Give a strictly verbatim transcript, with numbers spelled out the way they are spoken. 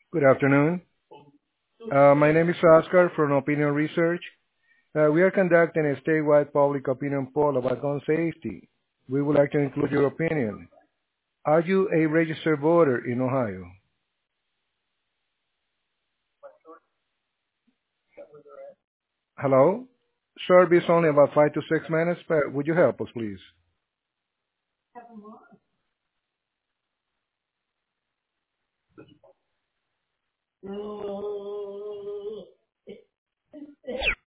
Good afternoon. Uh, my name is Oscar from Opinion Research. Uh, we are conducting a statewide public opinion poll about gun safety. We would like to include your opinion. Are you a registered voter in Ohio? Hello? Service only about five to six minutes, but would you help us, please?